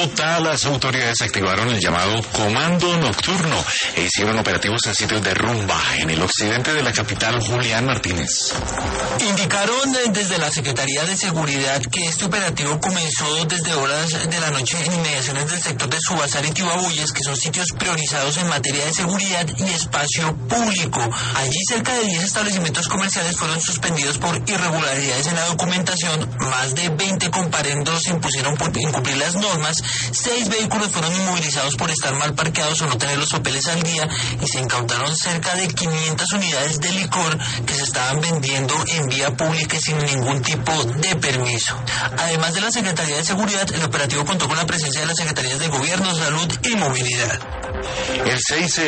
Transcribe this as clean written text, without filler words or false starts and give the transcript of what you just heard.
Bogotá, las autoridades activaron el llamado Comando Nocturno e hicieron operativos en sitios de rumba en el occidente de la capital. Julián Martínez. Indicaron desde la Secretaría de Seguridad que este operativo comenzó desde horas de la noche en inmediaciones del sector de Subasar y Tibabuyes, que son sitios priorizados en materia de seguridad y espacio público. Allí cerca de 10 establecimientos comerciales fueron suspendidos por irregularidades en la documentación, más de 20 comparendos se impusieron por incumplir las normas, 6 vehículos fueron inmovilizados por estar mal parqueados o no tener los papeles al día y se incautaron cerca de 500 unidades de licor que se estaban vendiendo en vía pública sin ningún tipo de permiso. Además de la Secretaría de Seguridad, el operativo contó con la presencia de las Secretarías de Gobierno, Salud y Movilidad. El 6